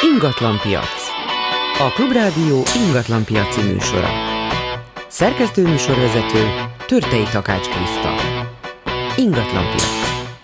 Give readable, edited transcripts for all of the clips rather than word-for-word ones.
Ingatlanpiac. A Klubrádió ingatlanpiaci műsora. Szerkesztő műsorvezető Törtei Takács Kriszta. Ingatlanpiac.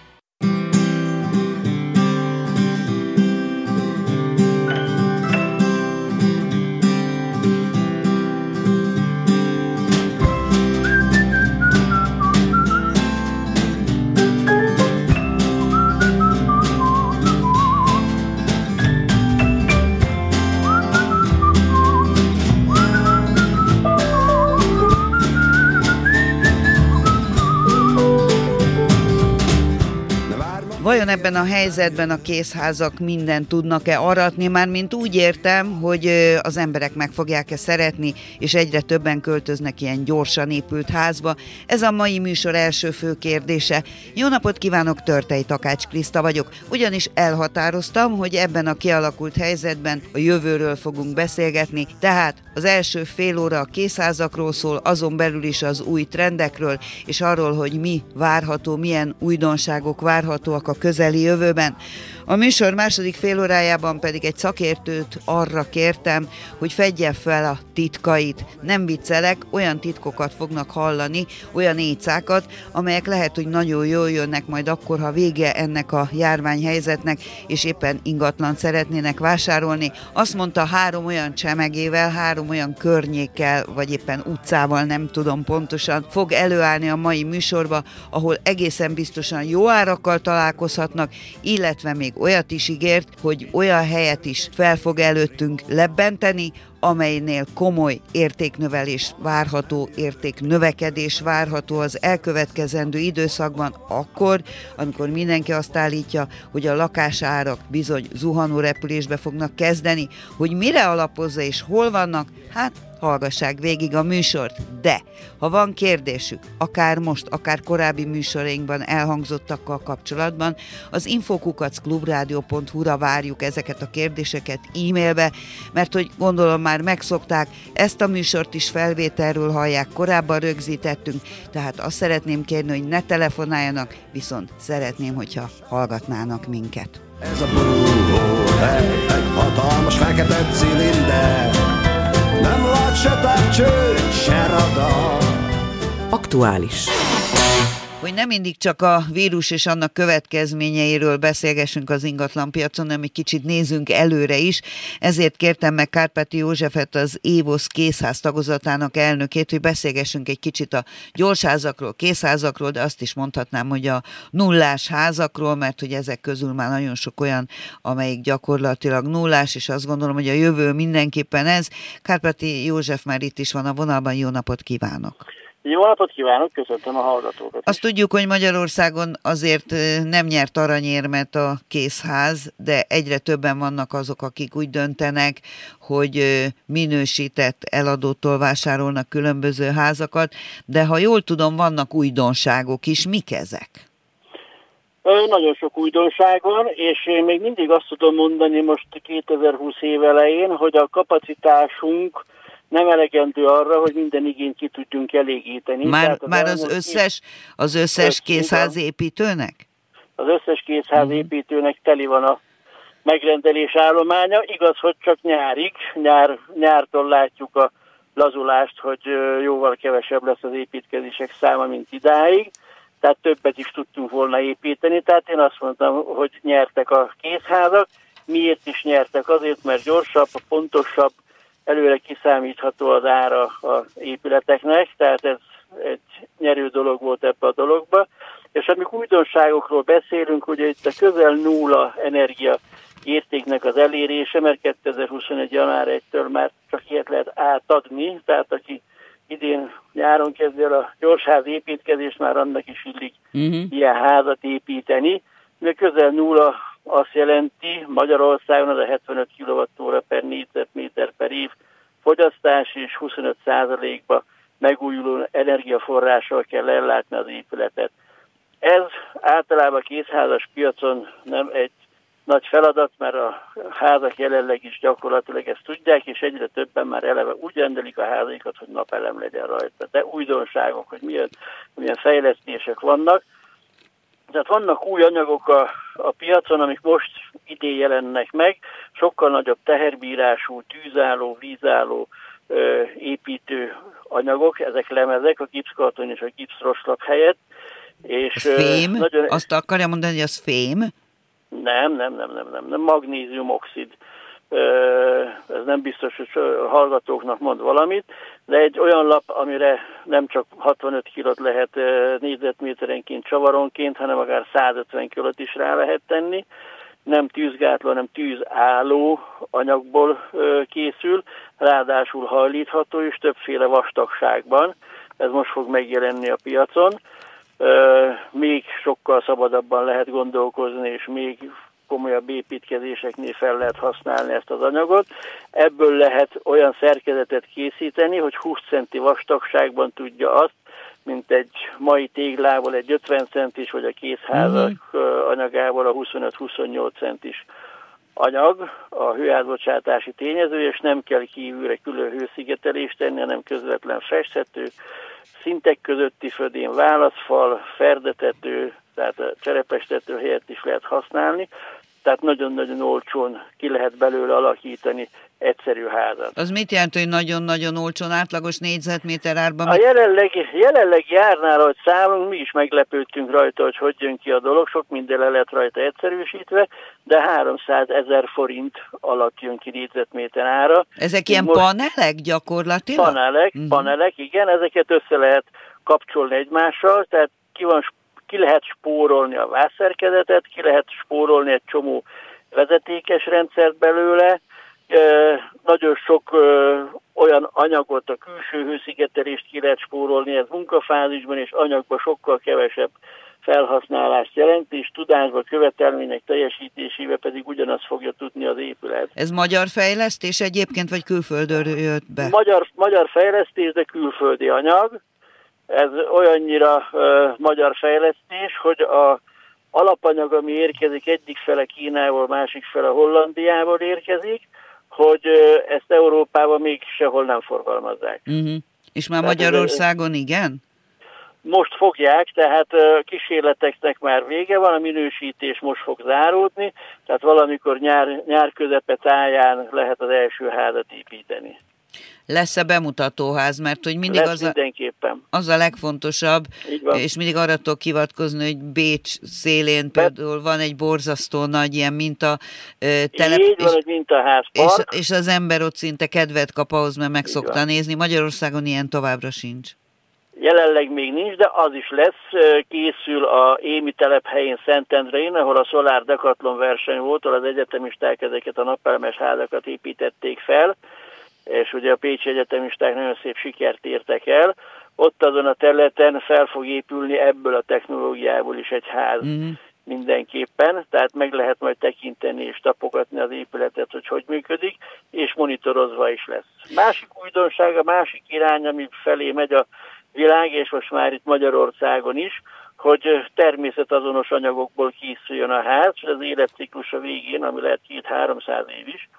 Vajon ebben a helyzetben a készházak mindent tudnak-e aratni? Mármint úgy értem, hogy az emberek meg fogják-e szeretni, és egyre többen költöznek ilyen gyorsan épült házba. Ez a mai műsor első fő kérdése. Jó napot kívánok, Törtei Takács Kriszta vagyok. Ugyanis elhatároztam, hogy ebben a kialakult helyzetben a jövőről fogunk beszélgetni, tehát az első fél óra a készházakról szól, azon belül is az új trendekről, és arról, hogy mi várható, milyen újdonságok várhatóak a közeli jövőben. A műsor második félórájában pedig egy szakértőt arra kértem, hogy fedje fel a titkait. Nem viccelek, olyan titkokat fognak hallani, olyan éjszákat, amelyek lehet, hogy nagyon jól jönnek majd akkor, ha vége ennek a járványhelyzetnek, és éppen ingatlant szeretnének vásárolni. Azt mondta, 3 olyan csemegével, 3 olyan környékkel, vagy éppen utcával, nem tudom pontosan, fog előállni a mai műsorba, ahol egészen biztosan jó árakkal találkozhatnak, illetve még olyat is ígért, hogy olyan helyet is fel fog előttünk lebbenteni, amelynél komoly értéknövelés várható, értéknövekedés várható az elkövetkezendő időszakban, akkor, amikor mindenki azt állítja, hogy a lakásárak bizony zuhanó repülésbe fognak kezdeni, hogy mire alapozza és hol vannak, hát hallgassák végig a műsort, de ha van kérdésük, akár most, akár korábbi műsorainkban elhangzottakkal kapcsolatban, az info@klubradio.hu-ra várjuk ezeket a kérdéseket e-mailbe, mert hogy gondolom már megszokták, ezt a műsort is felvételről hallják, korábban rögzítettünk, tehát azt szeretném kérni, hogy ne telefonáljanak, viszont szeretném, hogyha hallgatnának minket. Ez a búvóhely, egy hatalmas fekete cilinder, nem lát se távcső, se radar. Aktuális. Hogy nem mindig csak a vírus és annak következményeiről beszélgessünk az ingatlanpiacon, hanem egy kicsit nézzünk előre is. Ezért kértem meg Kárpáti Józsefet, az Évosz készház tagozatának elnökét, hogy beszélgessünk egy kicsit a gyorsházakról, készházakról, de azt is mondhatnám, hogy a nullás házakról, mert hogy ezek közül már nagyon sok olyan, amelyik gyakorlatilag nullás, és azt gondolom, hogy a jövő mindenképpen ez. Kárpáti József már itt is van a vonalban, jó napot kívánok! Jó napot kívánok, köszöntöm a hallgatókat. Azt tudjuk, hogy Magyarországon azért nem nyert aranyérmet a készház, de egyre többen vannak azok, akik úgy döntenek, hogy minősített eladótól vásárolnak különböző házakat, de ha jól tudom, vannak újdonságok is. Mik ezek? Nagyon sok újdonság van, és én még mindig azt tudom mondani most 2020 év elején, hogy a kapacitásunk nem elegendő arra, hogy minden igényt ki tudjunk elégíteni. Már az összes készházépítőnek? Az összes készházépítőnek teli van a megrendelés állománya. Igaz, hogy csak nyárig. Nyártól látjuk a lazulást, hogy jóval kevesebb lesz az építkezések száma, mint idáig. Tehát többet is tudtunk volna építeni. Tehát én azt mondtam, hogy nyertek a készházak. Miért is nyertek? Azért, mert gyorsabb, pontosabb, előre kiszámítható az ára az épületeknek, tehát ez egy nyerő dolog volt ebbe a dologba. És amikor újdonságokról beszélünk, ugye itt a közel nulla energia értéknek az elérése, mert 2021. január 1-től már csak ilyet lehet átadni, tehát aki idén nyáron kezdi el a gyorsház építkezést, már annak is illik ilyen házat építeni. De közel nulla azt jelenti, Magyarországon az a 75 kWh per négyzetméter per év fogyasztás, és 25%-ba megújuló energiaforrással kell ellátni az épületet. Ez általában a készházas piacon nem egy nagy feladat, mert a házak jelenleg is gyakorlatilag ezt tudják, és egyre többen már eleve úgy rendelik a házaikat, hogy napelem legyen rajta. De újdonságok, hogy milyen fejlesztések vannak. Tehát vannak új anyagok a piacon, amik most idén jelennek meg, sokkal nagyobb teherbírású, tűzálló, vízálló építő anyagok, ezek lemezek, a gipszkarton és a gipszroslap helyett. És fém? Nagyon... Azt akarja mondani, hogy az fém? Nem, magnéziumoxid. Ez nem biztos, hogy a hallgatóknak mond valamit, de egy olyan lap, amire nem csak 65 kilót lehet négyzetméterenként csavaronként, hanem akár 150 kilót is rá lehet tenni. Nem tűzgátló, hanem tűzálló anyagból készül, ráadásul hajlítható és többféle vastagságban. Ez most fog megjelenni a piacon. Még sokkal szabadabban lehet gondolkozni, és még komolyabb építkezéseknél fel lehet használni ezt az anyagot. Ebből lehet olyan szerkezetet készíteni, hogy 20 centi vastagságban tudja azt, mint egy mai téglából egy 50 centis, vagy a kézházak anyagából a 25-28 centis anyag, a hőátbocsátási tényező, és nem kell kívülre külön hőszigetelést tenni, hanem közvetlen festhető, szintek közötti födén, válaszfal, ferdetető, tehát a cserepestető helyett is lehet használni, tehát nagyon-nagyon olcsón ki lehet belőle alakítani egyszerű házat. Az mit jelent, hogy nagyon-nagyon olcsón, átlagos négyzetméter árban? A jelenlegi árnál, ahogy számolunk, mi is meglepődtünk rajta, hogy jön ki a dolog, sok minden le lett rajta egyszerűsítve, de 300 000 forint alatt jön ki négyzetméter ára. Ezek ilyen panelek gyakorlatilag? Panelek, igen, ezeket össze lehet kapcsolni egymással, tehát ki lehet spórolni a vázszerkezetet, ki lehet spórolni egy csomó vezetékes rendszert belőle, nagyon sok olyan anyagot, a külső hőszigetelést ki lehet spórolni, ez munkafázisban és anyagban sokkal kevesebb felhasználást jelent, és tudásban, követelmények teljesítésével pedig ugyanazt fogja tudni az épület. Ez magyar fejlesztés egyébként, vagy külföldről jött be? Magyar fejlesztés, de külföldi anyag. Ez olyannyira magyar fejlesztés, hogy a alapanyag, ami érkezik, egyik fele Kínából, másik fele Hollandiából érkezik, hogy ezt Európában még sehol nem forgalmazzák. És már Magyarországon igen? Most fogják, tehát kísérleteknek már vége van, a minősítés most fog záródni, tehát valamikor nyár közepe táján lehet az első házat építeni. Lesz-e bemutatóház, mert hogy mindig az a legfontosabb, és mindig arra tudok hivatkozni, hogy Bécs szélén például van egy borzasztó nagy ilyen mintatelepülés. Így van, egy mintaházpark. És az ember ott szinte kedvet kap ahhoz, mert meg szokta nézni. Magyarországon ilyen továbbra sincs. Jelenleg még nincs, de az is lesz. Készül a Émi telephelyén Szentendrén, ahol a Solar Decathlon verseny volt, ahol az egyetemisták ezeket a napelemes házakat építették fel, és ugye a pécsi egyetemisták nagyon szép sikert értek el. Ott azon a területen fel fog épülni ebből a technológiából is egy ház mindenképpen, tehát meg lehet majd tekinteni és tapogatni az épületet, hogy működik, és monitorozva is lesz. Másik újdonság, a másik irány, ami felé megy a világ, és most már itt Magyarországon is, hogy természetazonos anyagokból készüljön a ház, és az életciklusa végén, ami lehet 200-300 év is,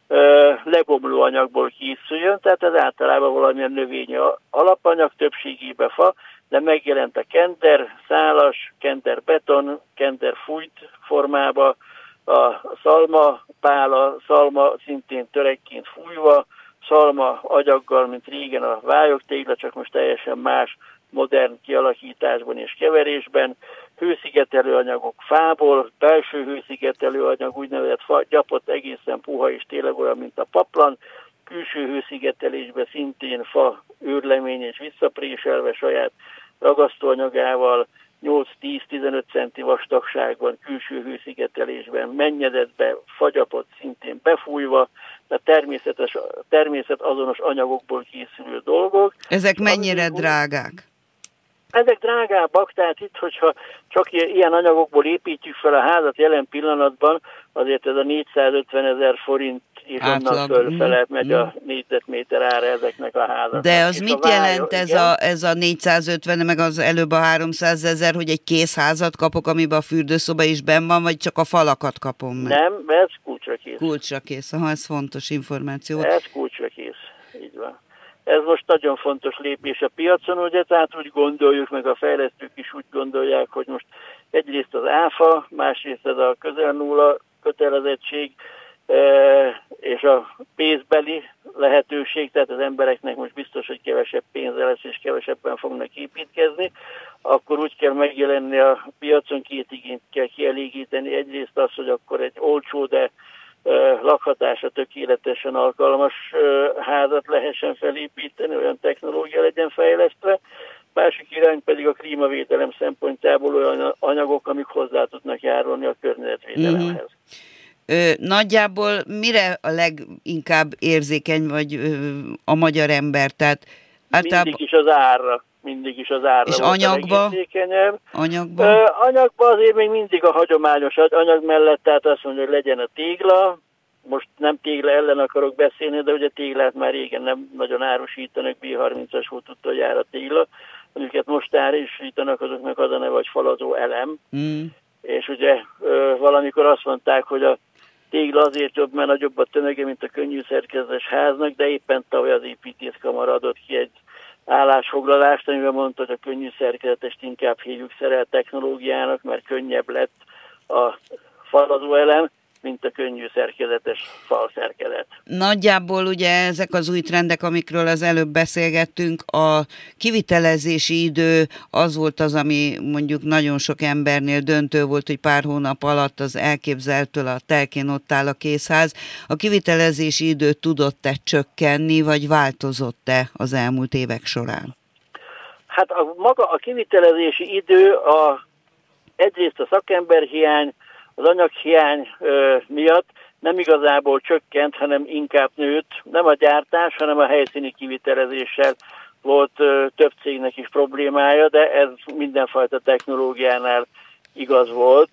lebomló anyagból készüljön, tehát ez általában valamilyen növényi alapanyag, többségében fa, de megjelent a kender, szálas, kender beton, kender fújt formába, a szalma pála, szalma szintén törekként fújva, szalma agyaggal, mint régen a vályogtégla, csak most teljesen más, modern kialakításban és keverésben, hőszigetelő anyagok fából, belső hőszigetelő anyag, úgynevezett fa, gyapott, egészen puha és tényleg olyan, mint a paplan, külső hőszigetelésben szintén fa, őrlemény és visszapréselve saját ragasztóanyagával, 8-10-15 centi vastagságban, külső hőszigetelésben, mennyedetbe, fagyapot szintén befújva, tehát természetazonos anyagokból készülő dolgok. Ezek mennyire drágák? Ezek drágábbak, tehát itt, hogyha csak ilyen anyagokból építjük fel a házat jelen pillanatban, azért ez a 450 000 forint és onnan fölfele megy a négyzetméter ára ezeknek a házaknak. De az mit jelent ez a 450, meg az előbb a 300 000, hogy egy készházat kapok, amiben a fürdőszoba is benn van, vagy csak a falakat kapom meg? Nem, ez kulcsra kész. Kulcsra kész, ez fontos információ. Ez kulcsra kész, így van. Ez most nagyon fontos lépés a piacon, ugye, tehát úgy gondoljuk, meg a fejlesztők is úgy gondolják, hogy most Egyrészt az áfa, másrészt ez a közel nulla kötelezettség, és a pénzbeli lehetőség, tehát az embereknek most biztos, hogy kevesebb pénze lesz, és kevesebben fognak építkezni, akkor úgy kell megjelenni a piacon, két igényt kell kielégíteni. Egyrészt az, hogy akkor egy olcsó, de lakhatásra tökéletesen alkalmas házat lehessen felépíteni, olyan technológia legyen fejlesztve. Másik irány pedig a klímavédelem szempontjából olyan anyagok, amik hozzá tudnak járulni a környezetvédelemhez. Nagyjából mire a leginkább érzékeny vagy a magyar ember? Tehát általában... Mindig is az árra és volt anyagba? a legérzékenyebb. Anyagba azért még mindig a hagyományos anyag mellett, tehát azt mondja, hogy legyen a tégla. Most nem tégla ellen akarok beszélni, de ugye téglát már régen nem nagyon árusítanak, B30-as volt utoljára tégla. Amiket most árusítanak, azoknak az a neve, vagy falazó elem. És ugye valamikor azt mondták, hogy a tégla azért jobb, mert nagyobb a tömege, mint a könnyű szerkezetes háznak, de éppen tavaly az építészkamara adott ki egy állásfoglalást, amiben mondta, hogy a könnyű szerkezetest inkább hívjuk szerelt technológiának, mert könnyebb lett a falazó elem, mint a könnyű szerkezetes falszerkezet. Nagyjából ugye ezek az új trendek, amikről az előbb beszélgettünk, a kivitelezési idő az volt az, ami mondjuk nagyon sok embernél döntő volt, hogy pár hónap alatt az elképzeltől a telkén ott áll a készház. A kivitelezési idő tudott-e csökkenni, vagy változott-e az elmúlt évek során? Hát maga a kivitelezési idő egyrészt a szakemberhiány, az anyaghiány miatt nem igazából csökkent, hanem inkább nőtt. Nem a gyártás, hanem a helyszíni kivitelezéssel volt több cégnek is problémája, de ez mindenfajta technológiánál igaz volt.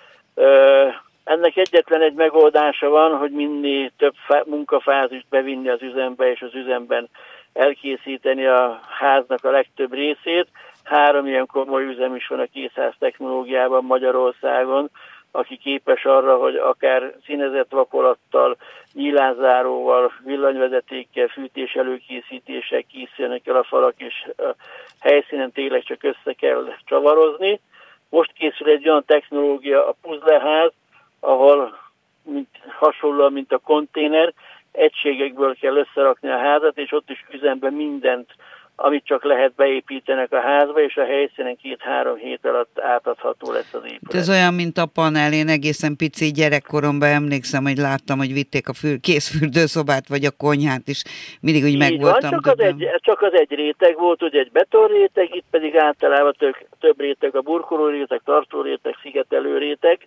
Ennek egyetlen egy megoldása van, hogy minél több munkafázist bevinni az üzembe, és az üzemben elkészíteni a háznak a legtöbb részét. 3 ilyen komoly üzem is van a készház technológiában Magyarországon, aki képes arra, hogy akár színezett vakolattal, nyílászáróval, villanyvezetékkel, fűtés előkészítéssel készülnek el a falak, és a helyszínen tényleg csak össze kell csavarozni. Most készül egy olyan technológia, a puzzleház, ahol hasonlóan, mint a konténer, egységekből kell összerakni a házat, és ott is üzemben mindent, amit csak lehet beépítenek a házba, és a helyszínen 2-3 hét alatt átadható lesz az épület. Ez olyan, mint a panel. Én egészen pici gyerekkoromban emlékszem, hogy láttam, hogy vitték a készfürdőszobát, vagy a konyhát is. Mindig úgy meg voltam. Csak az egy réteg volt, ugye egy betonréteg, itt pedig általában több réteg, a burkoló réteg, tartó réteg, szigetelő réteg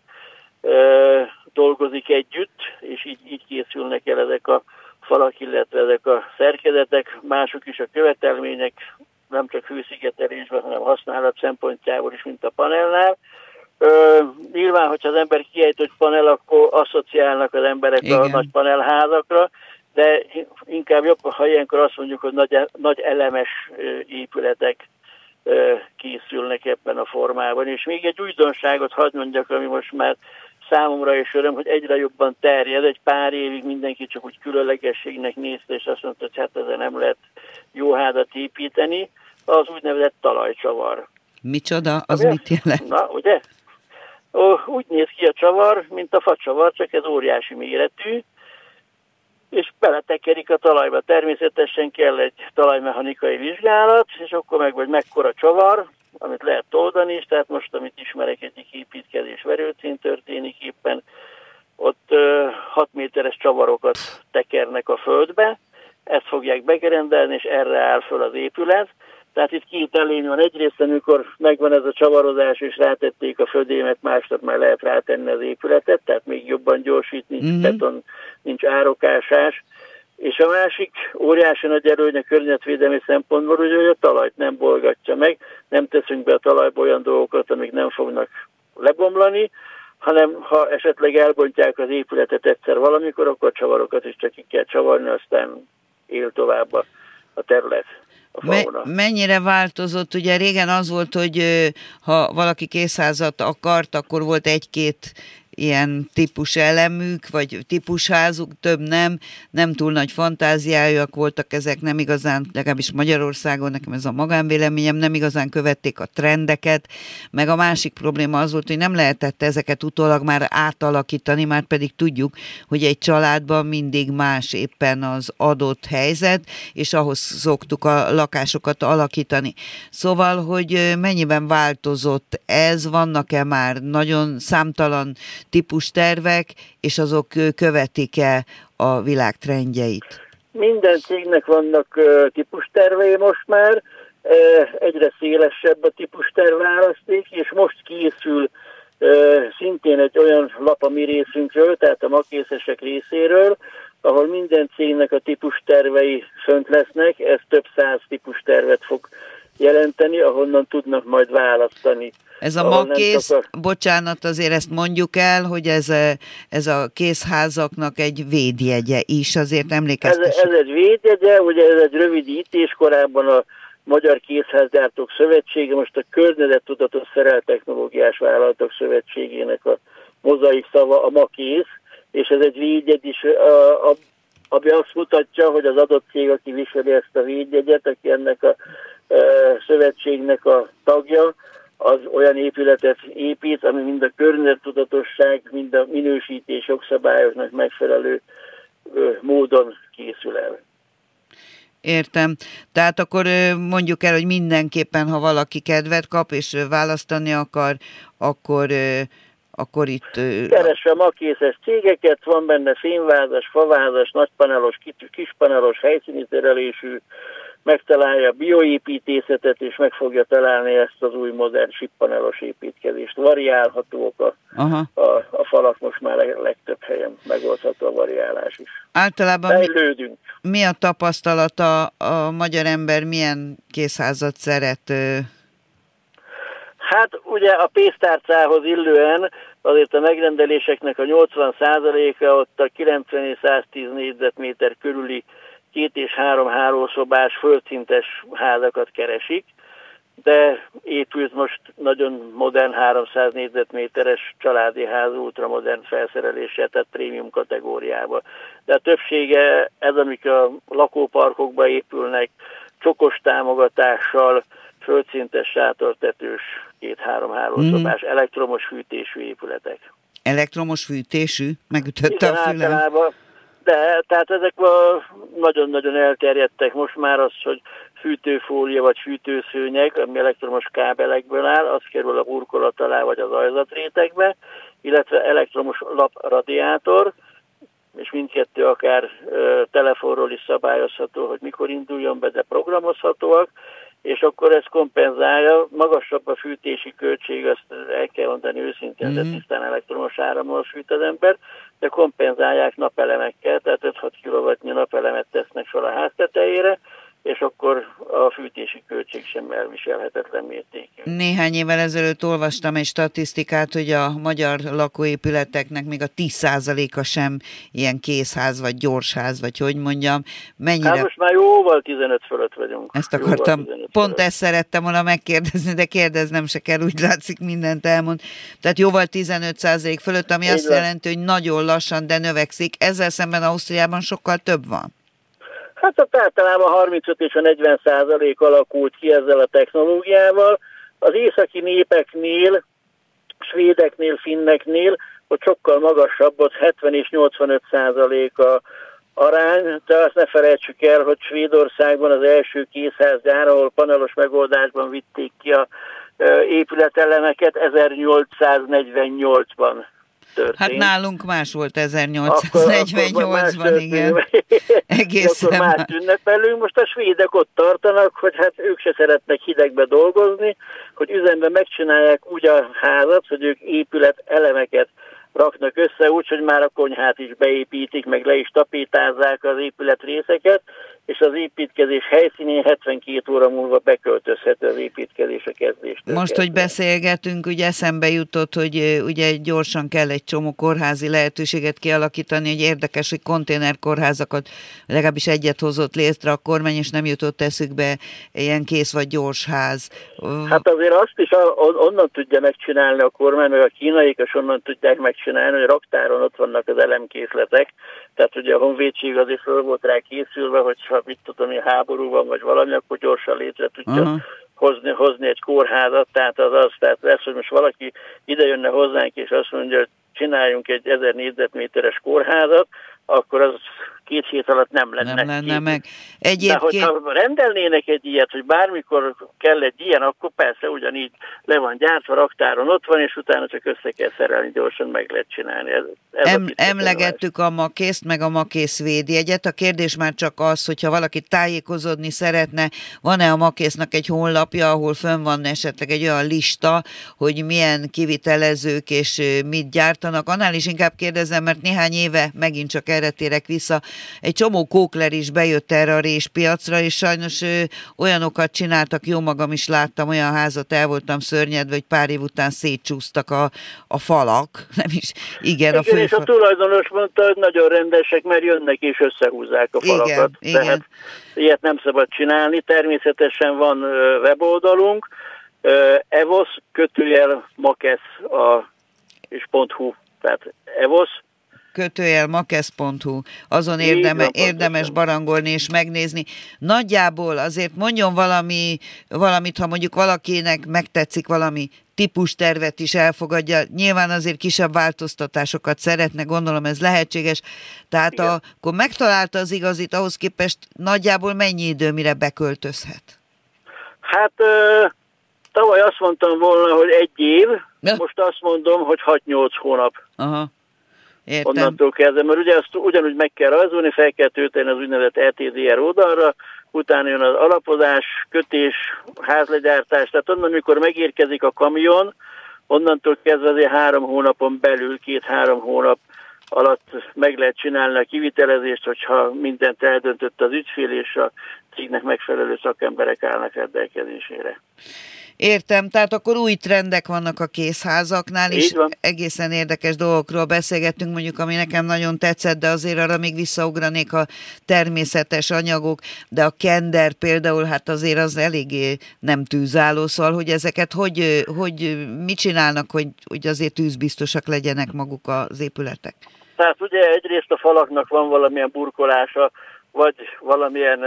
dolgozik együtt, és így készülnek el ezek a falak, illetve ezek a szerkezetek, mások is a követelmények, nem csak hőszigetelésben, hanem használat szempontjából is, mint a panelnál. Nyilván, hogyha az ember kiejt, hogy panel, akkor asszociálnak az emberek a nagy panelházakra, de inkább jobb, ha ilyenkor azt mondjuk, hogy nagy elemes épületek készülnek ebben a formában. És még egy újdonságot hadd mondjak, ami most már számomra is öröm, hogy egyre jobban terjed. Egy pár évig mindenki csak úgy különlegességnek nézte, és azt mondta, hogy hát ezzel nem lehet jó házat építeni. Az úgynevezett talajcsavar. Micsoda? Az mit jelent? Na, ugye? Úgy néz ki a csavar, mint a facsavar, csak ez óriási méretű, és beletekerik a talajba. Természetesen kell egy talajmechanikai vizsgálat, és akkor meg vagy mekkora csavar, amit lehet oldani is, tehát most, amit ismerek, egyik építkezés Verőcén történik éppen, ott 6 méteres csavarokat tekernek a földbe, ezt fogják begerendelni, és erre áll föl az épület. Tehát itt 2 előny van. Egyrészt, amikor megvan ez a csavarozás, és rátették a födémet, másnap már lehet rátenni az épületet, tehát még jobban gyorsít, nincs beton, nincs árokásás. És a másik óriási nagy előny a környezetvédelmi szempontból, hogy a talajt nem bolgatja meg, nem teszünk be a talajba olyan dolgokat, amik nem fognak lebomlani, hanem ha esetleg elbontják az épületet egyszer valamikor, akkor a csavarokat is csak ki kell csavarni, aztán él tovább a terület. Mennyire változott? Ugye régen az volt, hogy ha valaki készházat akart, akkor volt 1-2 ilyen típuselemük, vagy típusházuk, több nem túl nagy fantáziájúak voltak ezek, nem igazán, legalábbis Magyarországon, nekem ez a magánvéleményem, nem igazán követték a trendeket, meg a másik probléma az volt, hogy nem lehetett ezeket utólag már átalakítani, már pedig tudjuk, hogy egy családban mindig más éppen az adott helyzet, és ahhoz szoktuk a lakásokat alakítani. Szóval, hogy mennyiben változott ez, vannak-e már nagyon számtalan típustervek, és azok követik-e a világ trendjeit? Minden cégnek vannak típustervei most már, egyre szélesebb a típustervválaszték, és most készül szintén egy olyan lap a mi részünkről, tehát a makészesek részéről, ahol minden cégnek a típustervei fönt lesznek, ez több száz típustervet fog jelenteni, ahonnan tudnak majd választani. Ez a makész, bocsánat, azért ezt mondjuk el, hogy ez a készházaknak egy védjegye is, azért emlékeztessük. Ez egy védjegye, ugye ez egy rövidítés, korábban a Magyar Készházgyártók Szövetsége, most a Környezettudatos Szereltechnológiás Vállalatok Szövetségének a mozaik szava a makész, és ez egy védjegy is, ami azt mutatja, hogy az adott cég, aki viseli ezt a védjegyet, aki ennek a szövetségnek a tagja, az olyan épületet épít, ami mind a környezettudatosság, mind a minősítés jogszabályoknak megfelelő módon készül el. Értem. Tehát akkor mondjuk el, hogy mindenképpen, ha valaki kedvet kap, és választani akar, akkor itt... Keresse a makészes cégeket, van benne fényvázas, favázas, nagypanelos, kispanelos, helyszíni terelésű, megtalálja a bioépítészetet, és meg fogja találni ezt az új modern síppanelos építkezést. Variálhatók a falak, most már legtöbb helyen megoldható a variálás is. Általában fejlődünk. Mi a tapasztalata, a magyar ember milyen készházat szeret? Hát ugye a pénztárcához illően azért a megrendeléseknek a 80%-a ott a 90 és 110 négyzetméter körüli 2 és 3 hálószobás földszintes házakat keresik, de épült most nagyon modern 300 négyzetméteres családi ház ultramodern felszereléssel, tehát prémium kategóriába. De a többsége ez, amik a lakóparkokba épülnek, csokos támogatással, földszintes sátortetős 2-3 hálószobás, elektromos fűtésű épületek. Elektromos fűtésű? Megütötte a fülem. Általában, de tehát ezek nagyon-nagyon elterjedtek most már az, hogy fűtőfólia vagy fűtőszőnyeg, ami elektromos kábelekből áll, az kerül a burkolat alá vagy az ajzatrétegbe, illetve elektromos lapradiátor, és mindkettő akár telefonról is szabályozható, hogy mikor induljon be, de programozhatóak, és akkor ez kompenzálja, magasabb a fűtési költség, azt el kell mondani őszintén, de tisztán elektromos árammal fűt az ember, de kompenzálják napelemekkel, tehát 5-6 kW napelemet tesznek fel a ház tetejére, és akkor a fűtési költség sem elviselhetetlen mértékű. Néhány évvel ezelőtt olvastam egy statisztikát, hogy a magyar lakóépületeknek még a 10%-a sem ilyen készház, vagy gyorsház, vagy hogy mondjam. Mennyire... Hát most már jóval 15 fölött vagyunk. Ezt akartam, pont ezt szerettem volna megkérdezni, de kérdeznem se kell, úgy látszik mindent elmond. Tehát jóval 15% fölött, ami azt jelenti, hogy nagyon lassan, de növekszik. Ezzel szemben Ausztriában sokkal több van. Hát ott általában 35 és a 40% alakult ki ezzel a technológiával. Az északi népeknél, svédeknél, finneknél, ott sokkal magasabb, ott 70 és 85% a arány, de azt ne felejtsük el, hogy Svédországban az első készházgyár, ahol panelos megoldásban vitték ki a épületelemeket 1848-ban. történt. Hát nálunk más volt 1848-ban, igen. Egészen akkor más ünnepelünk. Most a svédek ott tartanak, hogy hát ők se szeretnek hidegbe dolgozni, hogy üzemben megcsinálják úgy a házat, hogy ők épület elemeket raknak össze, úgyhogy már a konyhát is beépítik, meg le is tapétázzák az épület részeket, és az építkezés helyszínén 72 óra múlva beköltözhet az építkezés a kezdéstől. Most, hogy beszélgetünk, ugye eszembe jutott, hogy ugye gyorsan kell egy csomó kórházi lehetőséget kialakítani, hogy érdekes, hogy konténerkórházakat legalábbis egyet hozott létre a kormány, és nem jutott eszükbe ilyen kész vagy gyors ház. Hát azért azt is onnan tudja megcsinálni a kormány, meg a kínaiak is onnan tudják megcsinálni, hogy raktáron ott vannak az elemkészletek, tehát ugye a honvédség azért föl volt rá készülve, hogyha mit tudom, hogy háború van, vagy valami, akkor gyorsan létre tudja hozni egy kórházat, tehát tehát hogy most valaki ide jönne hozzánk, és azt mondja, hogy csináljunk egy 1000 négyzetméteres kórházat, akkor az 2 hét alatt nem lenne meg. De hogyha rendelnének egy ilyet, hogy bármikor kell egy ilyen, akkor persze ugyanígy le van gyártva, raktáron ott van, és utána csak össze kell szerelni, gyorsan meg lehet csinálni. Emlegettük a Makészt, meg a Makész védjegyet. A kérdés már csak az, hogyha valaki tájékozódni szeretne, van-e a Makésznak egy honlapja, ahol fönn van esetleg egy olyan lista, hogy milyen kivitelezők és mit gyártanak. Annál is inkább kérdezem, mert néhány éve, megint csak erre térek vissza, egy csomó kókler is bejött erre a réspiacra, és sajnos olyanokat csináltak, jó magam is láttam, olyan házat el voltam szörnyedve, hogy pár év után szétcsúsztak a falak, nem is, igen. És a tulajdonos mondta, hogy nagyon rendesek, mert jönnek és összehúzzák a falakat. Igen. Tehát ilyet nem szabad csinálni, természetesen van weboldalunk, evos-makesz.hu, tehát evos makesz.hu, azon érdemes barangolni és megnézni. Nagyjából azért mondjon valamit, ha mondjuk valakinek megtetszik valami típustervet is elfogadja. Nyilván azért kisebb változtatásokat szeretne, gondolom ez lehetséges. Tehát akkor megtalálta az igazit, ahhoz képest nagyjából mennyi idő, mire beköltözhet? Hát tavaly azt mondtam volna, hogy 1 év, most azt mondom, hogy 6-8 hónap. Aha. Értem. Onnantól kezdve, mert ugye azt ugyanúgy meg kell rajzolni, fel kell tölteni az úgynevezett ETDR oldalra, utána jön az alapozás, kötés, házlegyártás, tehát onnan, amikor megérkezik a kamion, onnantól kezdve azért 3 hónapon belül, 2-3 hónap alatt meg lehet csinálni a kivitelezést, hogyha mindent eldöntött az ügyfél, és a cégnek megfelelő szakemberek állnak rendelkezésére. Értem, tehát akkor új trendek vannak a készházaknál, és egészen érdekes dolgokról beszélgettünk, mondjuk, ami nekem nagyon tetszett, de azért arra még visszaugranék a természetes anyagok, de a kender például, hát azért az eléggé nem tűzálló, szóval, hogy ezeket hogy mit csinálnak, hogy azért tűzbiztosak legyenek maguk az épületek? Tehát ugye egyrészt a falaknak van valamilyen burkolása, vagy valamilyen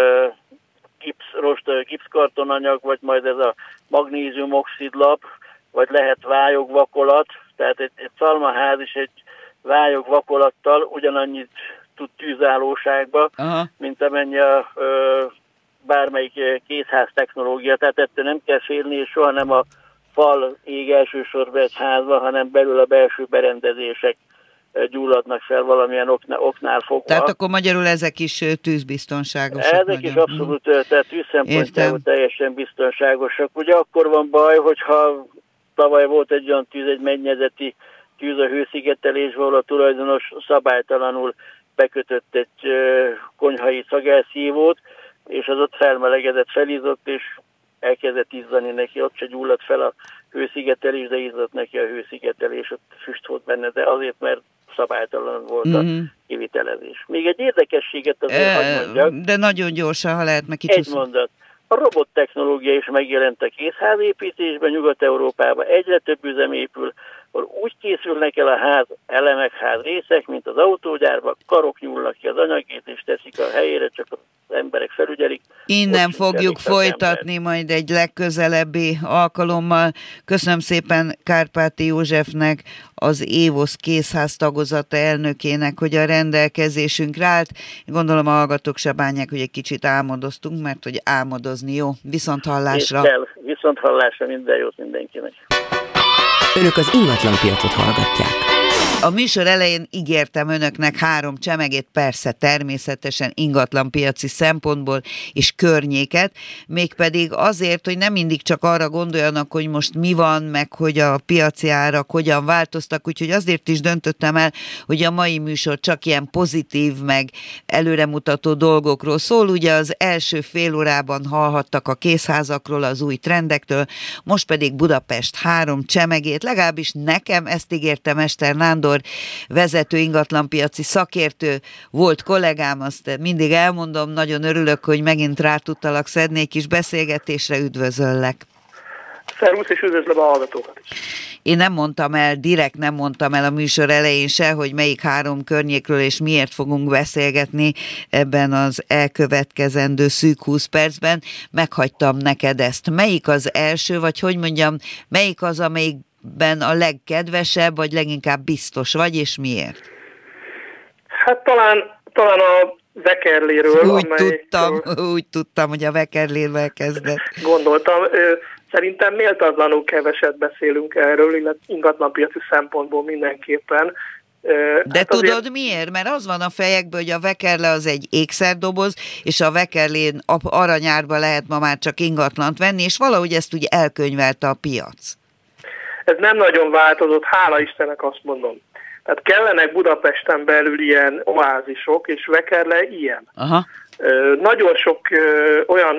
gipszkartonanyag, vagy majd ez a magnéziumoxidlap, vagy lehet vályogvakolat, tehát egy szalmaház is egy vályogvakolattal ugyanannyit tud tűzállóságba, mint amennyi a bármelyik készház technológia, tehát ettől nem kell félni, és soha nem a fal ég elsősorban egy házba, hanem belül a belső berendezések gyulladnak fel valamilyen oknál fogva. Tehát akkor magyarul ezek is tűzbiztonságosak? Ezek is abszolút, tehát tűzszempontjából teljesen biztonságosak. Ugye akkor van baj, hogyha tavaly volt egy olyan tűz, egy mennyezeti tűz a hőszigetelésben, ahol a tulajdonos szabálytalanul bekötött egy konyhai szagelszívót, és az ott felmelegedett, felizzott, és elkezdett izzani neki, ott se gyulladt fel a hőszigetelés, de izzott neki a hőszigetelés, ott füst volt benne, de azért, mert szabálytalan volt a kivitelezés. Még egy érdekességet azért hadd mondjak. De nagyon gyorsan, ha lehet meg egy mondat. A robot technológia is megjelent a készházépítésben, Nyugat-Európában egyre több üzem épül, ahol úgy készülnek el a ház elemek, ház részek, mint az autógyárban, karok nyúlnak ki az anyagét, és teszik a helyére, csak az emberek felügyelik. Innen fogjuk folytatni majd egy legközelebbi alkalommal. Köszönöm szépen Kárpáti Józsefnek, az Évosz készház tagozata elnökének, hogy a rendelkezésünkre állt. Gondolom a hallgatók se bánják, hogy egy kicsit álmodoztunk, mert hogy álmodozni jó. Viszonthallásra. Viszonthallásra, minden jót mindenkinek. Önök az ingatlanpiacot hallgatják. A műsor elején ígértem önöknek 3 csemegét, persze, természetesen ingatlanpiaci szempontból és környéket, mégpedig azért, hogy nem mindig csak arra gondoljanak, hogy most mi van, meg hogy a piaci árak hogyan változtak, úgyhogy azért is döntöttem el, hogy a mai műsor csak ilyen pozitív, meg előremutató dolgokról szól. Ugye az első fél órában hallhattak a készházakról, az új trendektől, most pedig Budapest 3 csemegét, legalábbis nekem ezt ígérte Mester Nándor, vezető ingatlanpiaci szakértő, volt kollégám, azt mindig elmondom, nagyon örülök, hogy megint rá tudtalak szedni egy kis beszélgetésre, üdvözöllek. Szervusz, és üdvözlöm a hallgatókat is. Én nem mondtam el a műsor elején se, hogy melyik 3 környékről és miért fogunk beszélgetni ebben az elkövetkezendő szűk 20 percben. Meghagytam neked ezt. Melyik az első, vagy hogy mondjam, melyik az, amelyikben a legkedvesebb, vagy leginkább biztos vagy, és miért? Hát talán a Vekerléről. Úgy tudtam, hogy a Vekerléről kezdett. Gondoltam. Szerintem méltatlanul keveset beszélünk erről, illetve ingatlanpiaci szempontból mindenképpen. De hát tudod azért... miért? Mert az van a fejekből, hogy a Vekerle az egy ékszerdoboz, és a Vekerlén aranyárba lehet ma már csak ingatlant venni, és valahogy ezt úgy elkönyvelte a piac. Ez nem nagyon változott, hála Istennek, azt mondom. Tehát kellenek Budapesten belül ilyen oázisok, és Vekerle ilyen. Aha. Nagyon sok olyan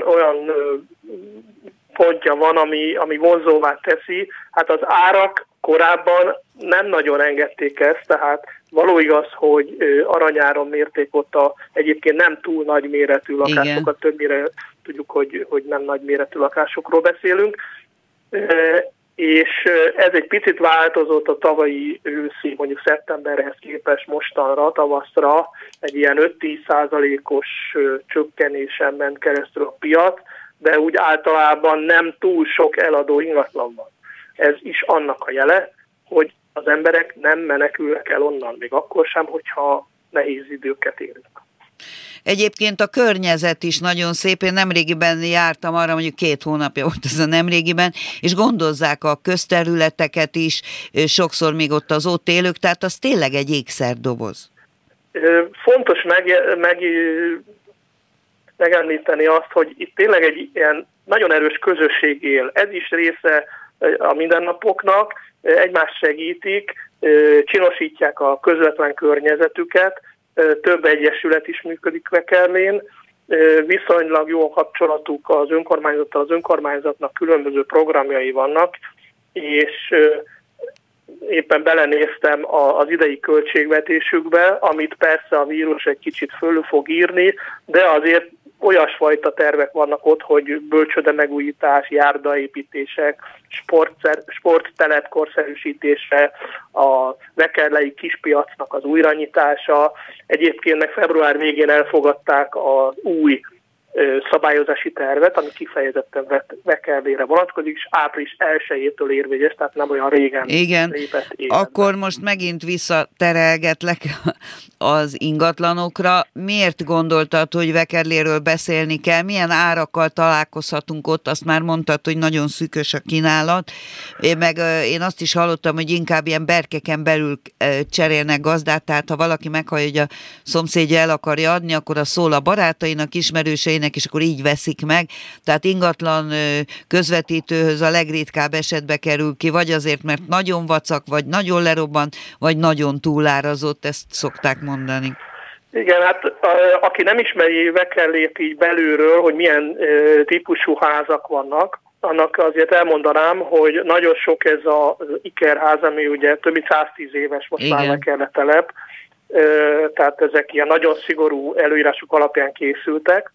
pontja van, ami vonzóvá teszi. Hát az árak korábban nem nagyon engedték ezt, tehát való igaz, hogy aranyáron mérték ott egyébként nem túl nagy méretű lakásokat, többnyire tudjuk, hogy nem nagy méretű lakásokról beszélünk, és ez egy picit változott a tavalyi őszi, mondjuk szeptemberhez képest mostanra, tavaszra egy ilyen 5-10%-os csökkenésen ment keresztül a piac, de úgy általában nem túl sok eladó ingatlan van. Ez is annak a jele, hogy az emberek nem menekülnek el onnan, még akkor sem, hogyha nehéz időket élünk. Egyébként a környezet is nagyon szép. Én nemrégiben jártam arra, mondjuk 2 hónapja volt ez a nemrégiben, és gondozzák a közterületeket is, sokszor még ott élők, tehát az tényleg egy ékszerdoboz. Fontos megemlíteni azt, hogy itt tényleg egy ilyen nagyon erős közösség él. Ez is része a mindennapoknak, egymást segítik, csinosítják a közvetlen környezetüket, több egyesület is működik Vekerlén, viszonylag jó a kapcsolatuk az önkormányzattal, az önkormányzatnak különböző programjai vannak, és éppen belenéztem az idei költségvetésükbe, amit persze a vírus egy kicsit fölül fog írni, de azért olyasfajta tervek vannak ott, hogy bölcsőde megújítás, járdaépítések, sporttelep korszerűsítése, a vekerlei kispiacnak az újranyitása. Egyébként meg február végén elfogadták az új szabályozási tervet, ami kifejezetten Vekerlére vonatkozik, és április 1-től érvényes, tehát nem olyan régen lépett életbe. Akkor most megint visszaterelgetlek az ingatlanokra. Miért gondoltad, hogy Vekerléről beszélni kell? Milyen árakkal találkozhatunk ott? Azt már mondtad, hogy nagyon szűkös a kínálat. Én azt is hallottam, hogy inkább ilyen berkeken belül cserélnek gazdát, tehát ha valaki meghallja, hogy a szomszédja el akarja adni, akkor az szól a barátainak, ismerőseinek, és akkor így veszik meg. Tehát ingatlan közvetítőhöz a legritkább esetbe kerül ki, vagy azért, mert nagyon vacak, vagy nagyon lerobbant, vagy nagyon túlárazott, ezt szokták mondani. Igen, hát aki nem ismeri Vekerlét így belülről, hogy milyen típusú házak vannak, annak azért elmondanám, hogy nagyon sok ez az ikerház, ami ugye több mint 110 éves most már Vekerle telep, tehát ezek ilyen nagyon szigorú előírások alapján készültek.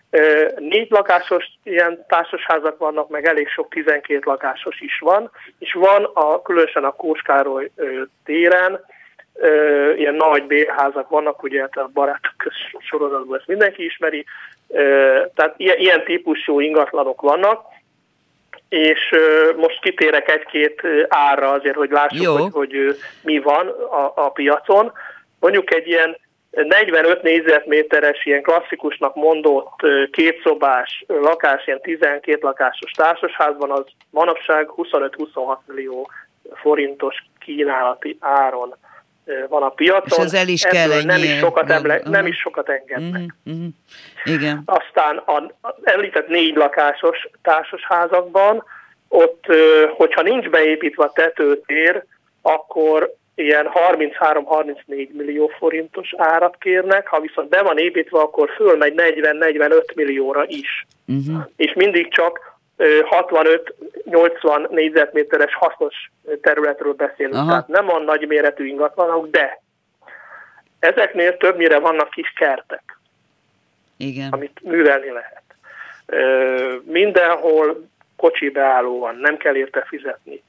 4 lakásos ilyen társasházak vannak, meg elég sok 12 lakásos is van, és van különösen a Kós Károly téren, ilyen nagy bérházak vannak, ugye a Barátok sorozatban ezt mindenki ismeri, tehát ilyen típusú ingatlanok vannak, és most kitérek 1-2 árra azért, hogy lássuk, hogy mi van a piacon. Mondjuk egy ilyen 45 négyzetméteres, ilyen klasszikusnak mondott 2 szobás lakás, ilyen 12 lakásos társasházban, az manapság 25-26 millió forintos kínálati áron van a piacon. És ez el is kell nem is sokat engednek. Igen. Aztán az említett 4 lakásos társasházakban, ott, hogyha nincs beépítve a tetőtér, akkor ilyen 33-34 millió forintos árat kérnek, ha viszont be van építve, akkor fölmegy 40-45 millióra is. És mindig csak 65-80 négyzetméteres hasznos területről beszélünk, tehát nem a nagy méretű ingatlanok, de ezeknél többnyire vannak kis kertek, igen, amit művelni lehet. Mindenhol kocsi beálló van, nem kell érte fizetni.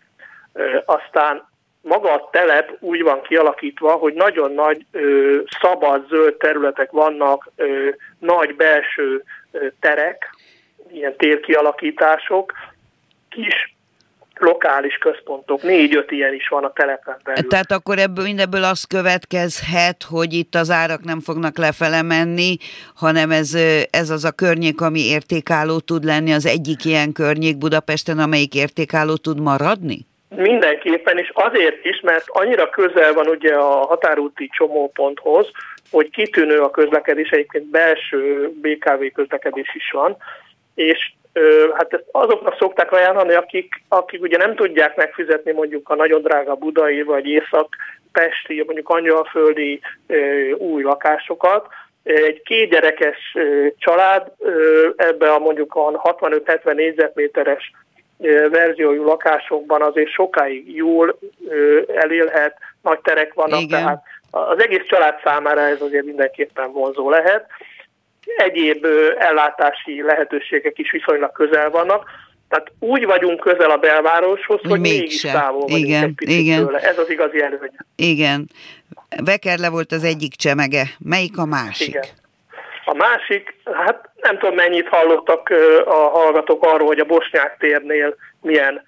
Aztán maga a telep úgy van kialakítva, hogy nagyon nagy szabad zöld területek vannak, nagy belső terek, ilyen térkialakítások, kis lokális központok, 4-5 ilyen is van a telepen belül. Tehát akkor mindebből az következhet, hogy itt az árak nem fognak lefele menni, hanem ez az a környék, ami értékálló tud lenni, az egyik ilyen környék Budapesten, amelyik értékálló tud maradni? Mindenképpen, és azért is, mert annyira közel van ugye a határúti csomóponthoz, hogy kitűnő a közlekedés, egyébként belső BKV közlekedés is van, és hát ezt azoknak szokták ajánlani, akik ugye nem tudják megfizetni mondjuk a nagyon drága budai vagy észak-pesti, mondjuk angyalföldi új lakásokat. Egy 2 gyerekes család ebbe a mondjuk a 65-70 négyzetméteres verziójú lakásokban azért sokáig jól elélhet, nagy terek vannak, igen. Tehát az egész család számára ez azért mindenképpen vonzó lehet. Egyéb ellátási lehetőségek is viszonylag közel vannak, tehát úgy vagyunk közel a belvároshoz, hogy mégis távol vagyunk egy picit tőle. Ez az igazi előny. Igen. Vekerle volt az egyik csemege. Melyik a másik? Igen. A másik, hát nem tudom mennyit hallottak a hallgatók arról, hogy a Bosnyák térnél milyen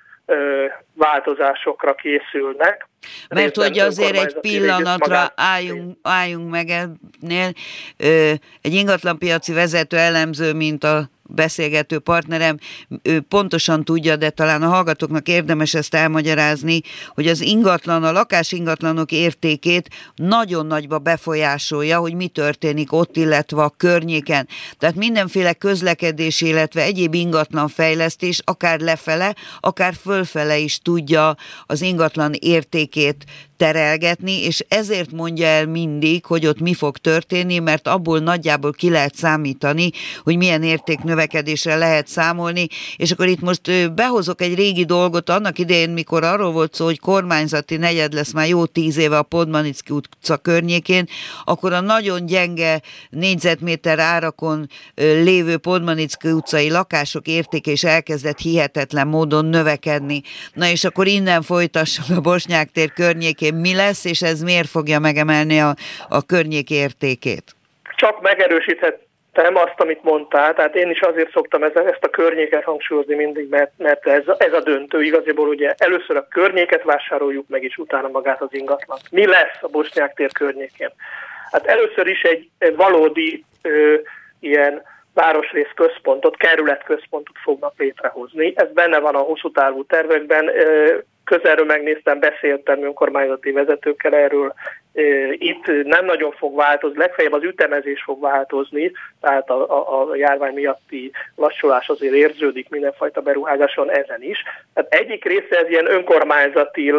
változásokra készülnek. Mert hogy azért egy pillanatra álljunk meg ennél. Egy ingatlanpiaci vezető elemző, mint a beszélgető partnerem, ő pontosan tudja, de talán a hallgatóknak érdemes ezt elmagyarázni, hogy az ingatlan, a lakásingatlanok értékét nagyon nagyba befolyásolja, hogy mi történik ott, illetve a környéken. Tehát mindenféle közlekedés, illetve egyéb ingatlanfejlesztés, akár lefele, akár fölfele is tudja az ingatlan értékét terelgetni, és ezért mondja el mindig, hogy ott mi fog történni, mert abból nagyjából ki lehet számítani, hogy milyen értéknövekedésre lehet számolni, és akkor itt most behozok egy régi dolgot, annak idején, mikor arról volt szó, hogy kormányzati negyed lesz már jó 10 éve a Podmanicki utca környékén, akkor a nagyon gyenge négyzetméter árakon lévő Podmanicki utcai lakások értéke is elkezdett hihetetlen módon növekedni. Na és akkor innen folytassuk a Bosnyák tér környékén, mi lesz, és ez miért fogja megemelni a környék értékét? Csak megerősíthettem azt, amit mondtál, tehát én is azért szoktam ezt a környéket hangsúlyozni mindig, mert ez a döntő. Igaziból ugye először a környéket vásároljuk meg, és utána magát az ingatlant. Mi lesz a Bosnyák tér környékén? Hát először is egy valódi ilyen városrész központot, kerületközpontot fognak létrehozni. Ez benne van a hosszú távú tervekben. Közelről megnéztem, beszéltem önkormányzati vezetőkkel erről. Itt nem nagyon fog változni, legfeljebb az ütemezés fog változni, tehát a járvány miatti lassulás azért érződik mindenfajta beruházáson ezen is. Tehát egyik része ez ilyen önkormányzati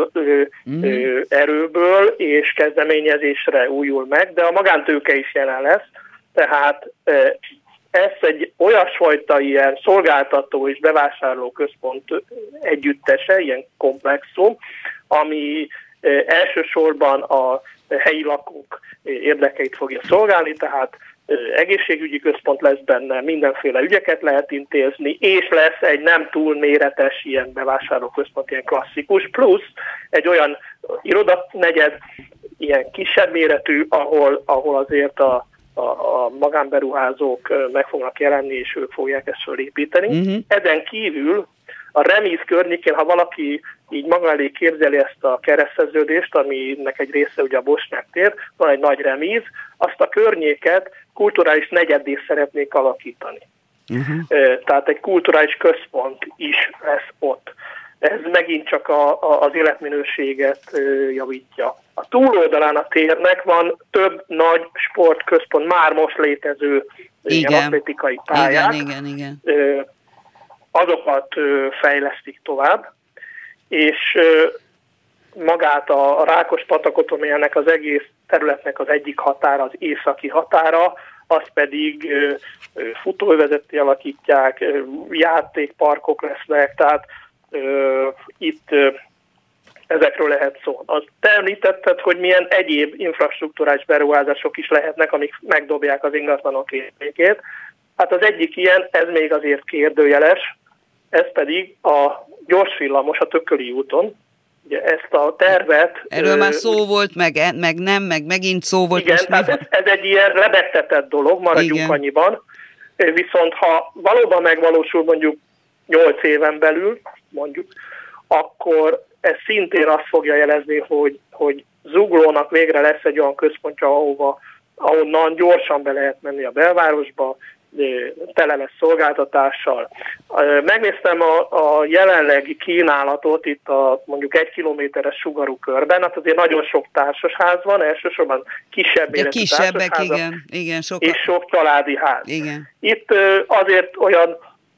erőből és kezdeményezésre újul meg, de a magántőke is jelen lesz, tehát ez egy olyasfajta ilyen szolgáltató és bevásárló központ együttese, ilyen komplexum, ami elsősorban a helyi lakók érdekeit fogja szolgálni, tehát egészségügyi központ lesz benne, mindenféle ügyeket lehet intézni, és lesz egy nem túl méretes ilyen bevásárló központ, ilyen klasszikus, plusz egy olyan irodanegyed, ilyen kisebb méretű, ahol azért a magánberuházók meg fognak jelenni, és ők fogják ezt fölépíteni. Ezen kívül a remíz környékén, ha valaki így maga elé képzeli ezt a kereszteződést, aminek egy része ugye a Bosnyák tér, van egy nagy remíz, azt a környéket kulturális negyeddé szeretnék alakítani. Tehát egy kulturális központ is lesz ott. ez megint csak az életminőséget javítja. A túloldalán a térnek van több nagy sportközpont, már most létező atlétikai pályák. Igen. Azokat fejlesztik tovább, és magát a Rákospatakot, ami ennek az egész területnek az egyik határa, az északi határa, azt pedig futóövezetté alakítják, játékparkok lesznek, tehát itt ezekről lehet szó. Azt te említetted, hogy milyen egyéb infrastruktúrális beruházások is lehetnek, amik megdobják az ingatlanok értékét. Hát az egyik ilyen, ez még azért kérdőjeles, ez pedig a gyorsvillamos a Tököli úton. Ugye ezt a tervet... Erről már szó volt, meg megint szó volt. Igen, tehát ez egy ilyen lebegtetett dolog, maradjunk annyiban. Viszont ha valóban megvalósul mondjuk 8 éven belül, mondjuk, akkor ez szintén azt fogja jelezni, hogy Zuglónak végre lesz egy olyan központja, ahonnan gyorsan be lehet menni a belvárosba, tele lesz szolgáltatással. Megnéztem a jelenlegi kínálatot itt a mondjuk 1 kilométeres sugarú körben, hát azért nagyon sok társasház van, elsősorban kisebb életű társasházak, igen, és sok családi ház. Igen. Itt azért olyan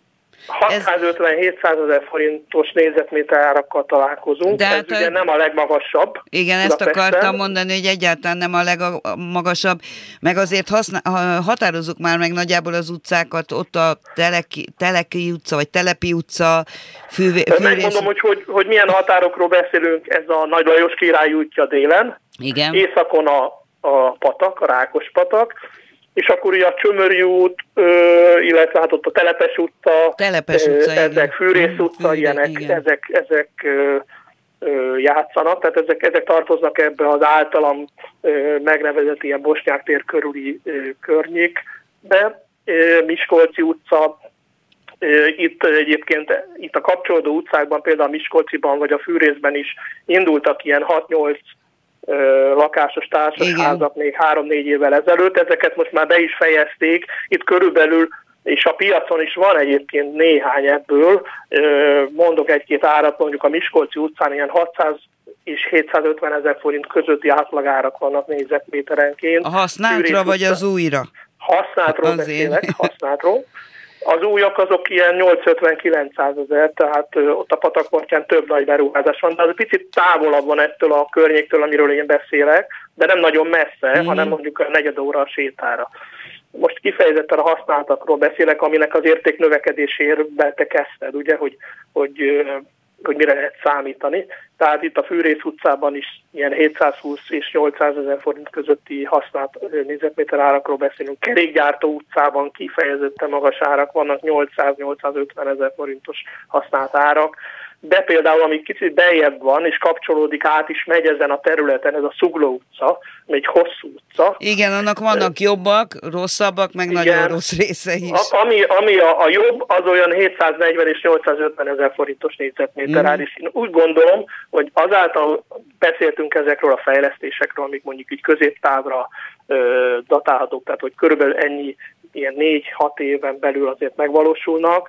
650-700 ezer forintos négyzetméter árakkal találkozunk, de ez ugye nem a legmagasabb. Igen, ezt akartam mondani, hogy egyáltalán nem a legmagasabb, meg azért határozzuk már meg nagyjából az utcákat, ott a Teleki utca, vagy Telepi utca, Megmondom, hogy milyen határokról beszélünk, ez a Nagy Lajos Király útja délen, igen. Északon a patak, a Rákospatak, és akkor ugye a Csömöri út, illetve hát ott a Telepes utca, ezek Fűrész utca, ilyenek, ezek játszanak, tehát ezek tartoznak ebbe az általam megnevezett ilyen Bosnyák tér körüli környékbe. Miskolci utca, itt egyébként itt a kapcsolódó utcákban, például a Miskolciban vagy a Fűrészben is indultak ilyen 6-8 lakásos társasházak még 3-4 évvel ezelőtt, ezeket most már be is fejezték, itt körülbelül, és a piacon is van egyébként néhány ebből, mondok egy-két árat, mondjuk a Miskolci utcán ilyen 600 és 750 ezer forint közötti átlagárak vannak négyzetméterenként. A használtra vagy az újra? Használtról beszélek, használtról. Az újak azok ilyen 850-900 ezer, tehát ott a patakpartján több nagy beruházás van, de az picit távolabb van ettől a környéktől, amiről én beszélek, de nem nagyon messze, hanem mondjuk a negyed óra a sétára. Most kifejezetten a használtakról beszélek, aminek az értéknövekedésébe te kezdted, ugye, hogy mire lehet számítani. Tehát itt a Fűrész utcában is ilyen 720 és 800 ezer forint közötti használt négyzetméter árakról beszélünk. Kerékgyártó utcában kifejezetten magas árak vannak, 800-850 ezer forintos használt árak. De például, ami kicsit beljebb van, és kapcsolódik át is, megy ezen a területen, ez a Zugló utca, egy hosszú utca. Igen, annak vannak jobbak, rosszabbak, meg igen, nagyon rossz része is. Ami a jobb, az olyan 740 és 850 ezer forintos négyzetméter ár, és én úgy gondolom, hogy azáltal beszéltünk ezekről a fejlesztésekről, amik mondjuk így középtávra datálhatók, tehát hogy körülbelül ennyi, ilyen 4-6 éven belül azért megvalósulnak,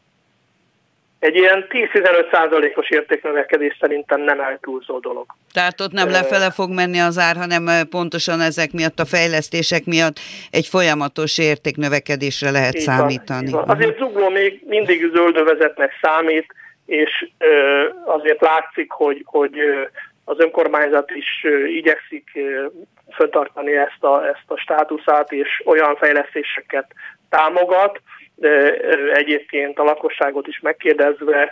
egy ilyen 10-15%-os értéknövekedés szerintem nem eltúlzó dolog. Tehát ott nem lefele fog menni az ár, hanem pontosan ezek miatt, a fejlesztések miatt egy folyamatos értéknövekedésre lehet így számítani. Van. Azért Zugló még mindig zöldövezetnek számít, és azért látszik, hogy az önkormányzat is igyekszik fenntartani ezt a státuszát, és olyan fejlesztéseket támogat, de egyébként a lakosságot is megkérdezve,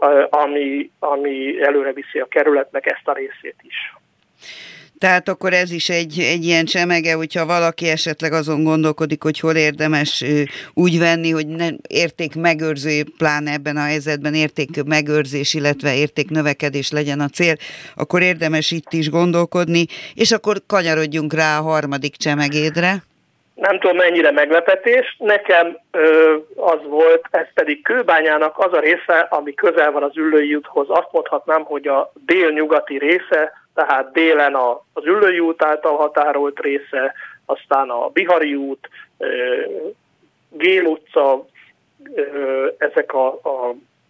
ami előre viszi a kerületnek ezt a részét is. Tehát akkor ez is egy ilyen csemege, hogyha valaki esetleg azon gondolkodik, hogy hol érdemes úgy venni, hogy értékmegőrző, pláne ebben a helyzetben értékmegőrzés, illetve értéknövekedés legyen a cél, akkor érdemes itt is gondolkodni, és akkor kanyarodjunk rá a harmadik csemegédre. Nem tudom, mennyire meglepetés. Nekem az volt, ez pedig Kőbányának az a része, ami közel van az Üllői úthoz. Azt mondhatnám, hogy a délnyugati része, tehát délen az Üllői út által határolt része, aztán a Bihari út, Gél utca, ezek a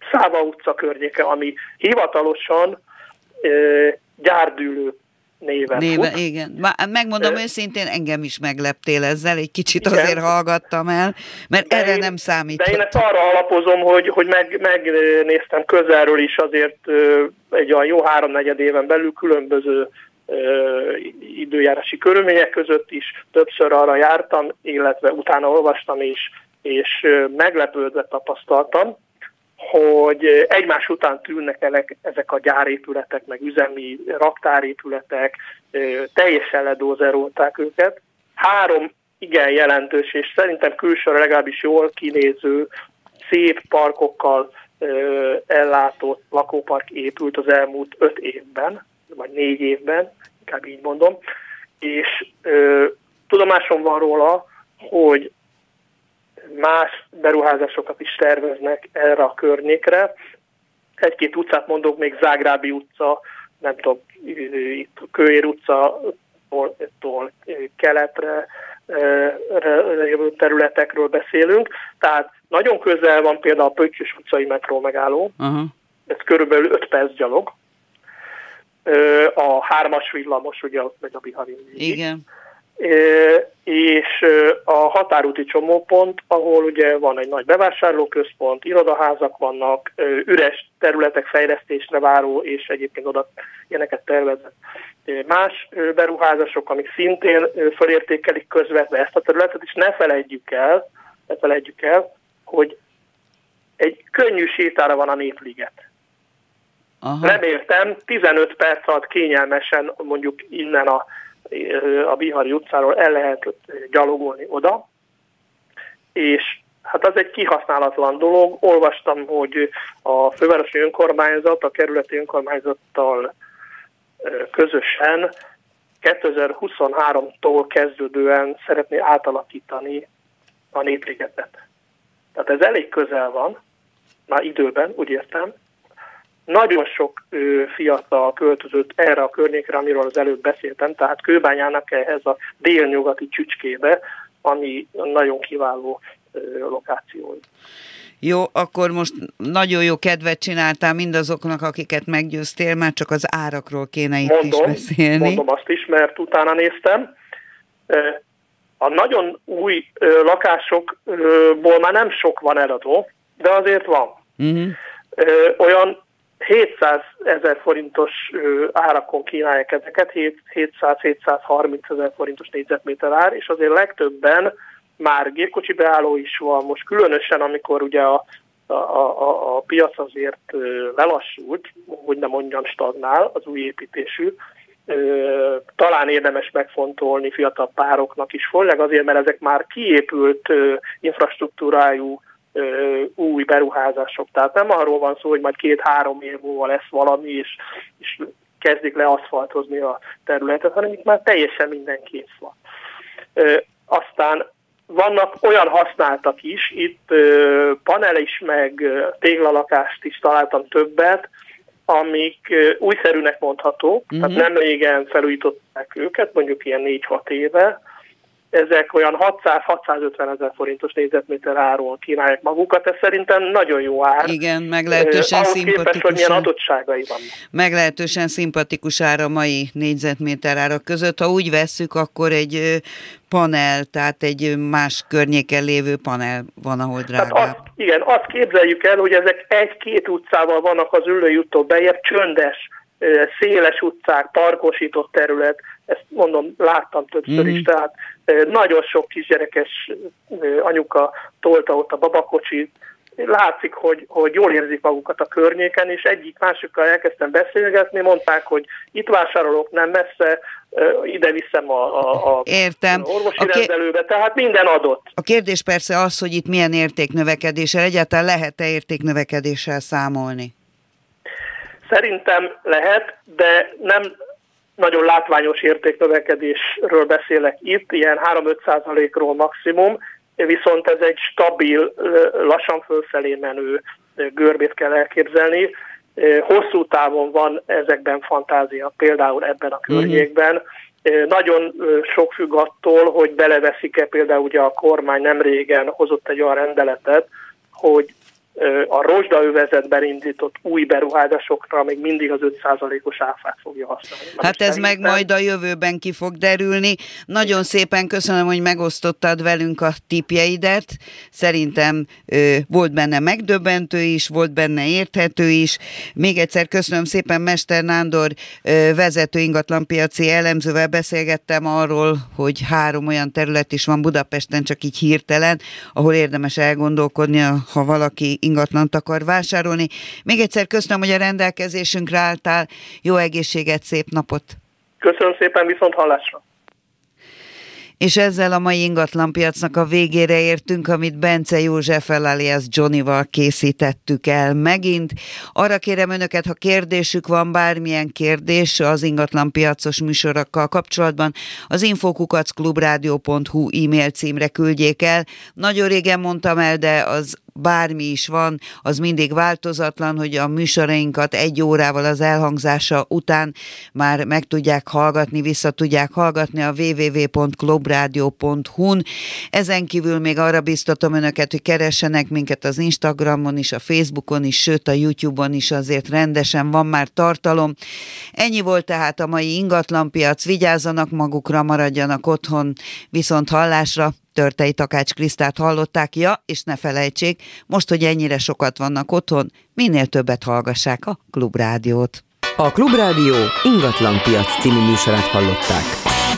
Száva utca környéke, ami hivatalosan Gyárdűlő néven fut. Igen. Megmondom őszintén, engem is megleptél ezzel, egy kicsit azért hallgattam el, mert erre nem számítottam. De én ezt arra alapozom, hogy megnéztem közelről is azért egy olyan jó 3-4 éven belül különböző időjárási körülmények között is többször arra jártam, illetve utána olvastam is, és meglepődve tapasztaltam, hogy egymás után tűnnek el ezek a gyárépületek, meg üzemi raktárépületek, teljesen ledózerolták őket. 3 igen jelentős, és szerintem külsőre legalábbis jól kinéző, szép parkokkal ellátott lakópark épült az elmúlt 5 évben, vagy 4 évben, inkább így mondom, és tudomásom van róla, hogy más beruházásokat is terveznek erre a környékre. 1-2 utcát mondok, még Zágrábi utca, nem tudom, itt Kőér utca-tól keletre jövő területekről beszélünk. Tehát nagyon közel van például a Pöttyös utcai metró megálló, ez körülbelül 5 perc gyalog. A 3-as villamos, ugye ott megy a Biharin végig. Igen. És a határúti csomópont, ahol ugye van egy nagy bevásárlóközpont, irodaházak vannak, üres területek fejlesztésre váró, és egyébként oda ilyeneket tervezett más beruházások, amik szintén felértékelik közvetve ezt a területet, és ne felejtjük el, hogy egy könnyű sétára van a Népliget. Aha. Reméltem, 15 perc alatt kényelmesen mondjuk innen a Bihari utcáról el lehet gyalogolni oda, és hát az egy kihasználatlan dolog. Olvastam, hogy a fővárosi önkormányzat a kerületi önkormányzattal közösen 2023-tól kezdődően szeretné átalakítani a Népligetet. Tehát ez elég közel van, már időben, úgy értem. Nagyon sok fiatal költözött erre a környékre, amiről az előbb beszéltem, tehát Kőbányának ehhez a délnyugati csücskébe, ami nagyon kiváló lokáció. Jó, akkor most nagyon jó kedvet csináltál mindazoknak, akiket meggyőztél, már csak az árakról kéne itt is beszélni. Mondom azt is, mert utána néztem. A nagyon új lakásokból már nem sok van eladó, de azért van. Olyan 700 000 forintos árakon kínálják ezeket, 700-730 000 forintos négyzetméter ár, és azért legtöbben már gépkocsi beálló is van, most különösen, amikor ugye a piac azért lelassult, hogy nem mondjam stagnál, az új építésű, talán érdemes megfontolni fiatal pároknak is, főleg azért, mert ezek már kiépült infrastruktúrájú új beruházások. Tehát nem arról van szó, hogy majd 2-3 év múlva lesz valami, és kezdik leaszfaltozni a területet, hanem itt már teljesen minden kész van. Aztán vannak olyan használtak is, itt panel is, meg téglalakást is találtam többet, amik újszerűnek mondhatók, tehát nem régen felújították őket, mondjuk ilyen 4-6 éve. Ezek olyan 600-650 000 forintos négyzetméter áron kínálják magukat, ez szerintem nagyon jó ár. Igen, meglehetősen szimpatikus. Képest, hogy milyen adottságai vannak. Meglehetősen szimpatikus ára a mai négyzetméter árak között. Ha úgy vesszük, akkor egy panel, tehát egy más környéken lévő panel van, ahol drágább. Igen, azt képzeljük el, hogy ezek 1-2 utcával vannak az Üllői úttól bejebb, csöndes, széles utcák, parkosított terület, ezt mondom, láttam többször is, tehát nagyon sok kisgyerekes anyuka tolta ott a babakocsit, látszik, hogy jól érzik magukat a környéken, és egyik-másikkal elkezdtem beszélgetni, mondták, hogy itt vásárolok nem messze, ide viszem a orvosi rendelőbe, tehát minden adott. A kérdés persze az, hogy itt milyen értéknövekedéssel, egyáltalán lehet-e értéknövekedéssel számolni? Szerintem lehet, de nem nagyon látványos értéknövekedésről beszélek itt, ilyen 3-5%-ról maximum, viszont ez egy stabil, lassan fölfelé menő görbét kell elképzelni. Hosszú távon van ezekben fantázia, például ebben a környékben. Nagyon sok függ attól, hogy beleveszik-e, például ugye a kormány nem régen hozott egy olyan rendeletet, hogy a rozsdaövezetben indított új beruházásokra még mindig az 5%-os áfát fogja használni. Hát ez meg majd a jövőben ki fog derülni. Nagyon szépen köszönöm, hogy megosztottad velünk a tippjeidet. Szerintem volt benne megdöbbentő is, volt benne érthető is. Még egyszer köszönöm szépen, Mester Nándor vezető ingatlanpiaci elemzővel beszélgettem arról, hogy 3 olyan terület is van Budapesten, csak így hirtelen, ahol érdemes elgondolkodni, ha valaki ingatlant akar vásárolni. Még egyszer köszönöm, hogy a rendelkezésünkre álltál. Jó egészséget, szép napot! Köszönöm szépen, viszont hallásra! És ezzel a mai ingatlanpiacnak a végére értünk, amit Bence Józseffel alias Johnnyval készítettük el megint. Arra kérem önöket, ha kérdésük van, bármilyen kérdés az ingatlanpiacos műsorokkal kapcsolatban, az info@clubradio.hu e-mail címre küldjék el. Nagyon régen mondtam el, de az bármi is van, az mindig változatlan, hogy a műsorainkat 1 órával az elhangzása után már meg tudják hallgatni, vissza tudják hallgatni a www.clubradio.hu-n. Ezen kívül még arra biztatom önöket, hogy keressenek minket az Instagramon is, a Facebookon is, sőt a YouTube-on is, azért rendesen van már tartalom. Ennyi volt tehát a mai ingatlanpiac. Vigyázzanak magukra, maradjanak otthon, viszont hallásra. Törtei Takács Krisztát hallották, ja, és ne felejtsék, most, hogy ennyire sokat vannak otthon, minél többet hallgassák a Klubrádiót. A Klubrádió ingatlanpiac című műsorát hallották.